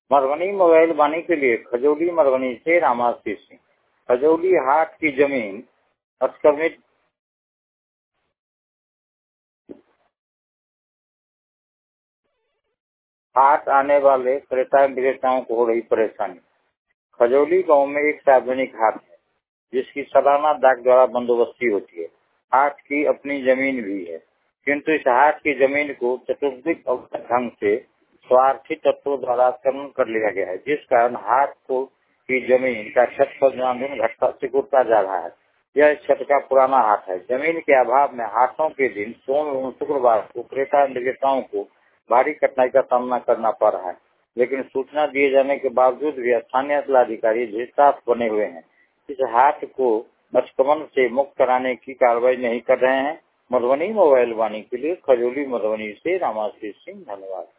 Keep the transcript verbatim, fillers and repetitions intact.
Madhubani mobile वाणी के लिए खजौली मधुबनी से रामाशीष सिंह। खजौली हाट की जमीन अतिक्रमित हाट आने वाले क्रेता विक्रेताओं को हो रही परेशानी। खजौली गांव में एक सार्वजनिक हाट है जिसकी सालाना डाक द्वारा बंदोबस्ती होती है। हाट की अपनी जमीन भी है, किंतु इस हाट की जमीन को चतुर्दिक अवैध ढंग से स्वार्थी तत्वों द्वारा आक्रमण कर लिया गया है, जिस कारण हाट को की जमीन का छत पर दिन घटता सिकुड़ता जा रहा है। यह छत का पुराना हाट है। जमीन के अभाव में हाटों के दिन सोम एवं शुक्रवार को क्रेता विक्रेताओं को भारी कठिनाई का सामना करना पड़ रहा है, लेकिन सूचना दिए जाने के बावजूद भी स्थानीय जिलाधिकारी जिज्ञास बने हुए हैं। इस हाट को अतिक्रमण से मुक्त कराने की कार्रवाई नहीं कर रहे हैं। मधुबनी मोबाइल वाणी के लिए खजौली मधुबनी से रामाशीष सिंह। धन्यवाद।